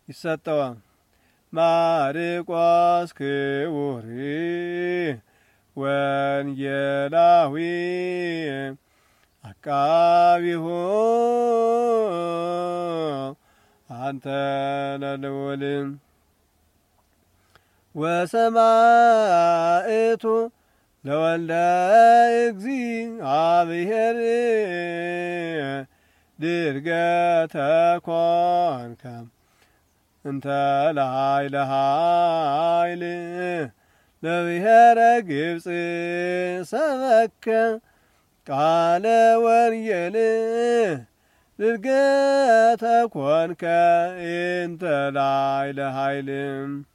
ይሰጠዋል። ማርቆስ ክቡር ወንጌላዊ አቃቢሁ አንተ ለልዑል ወሰማዕቱ ለወልደ እግዚአብሔር ድርገተ ኮንከ እንተ ላዕለ ኃይል ለብሔረ ግብፅ ሰበከ ቃለ ወንጌል ድርገተ ኮንከ እንተ ላዕለ ኃይል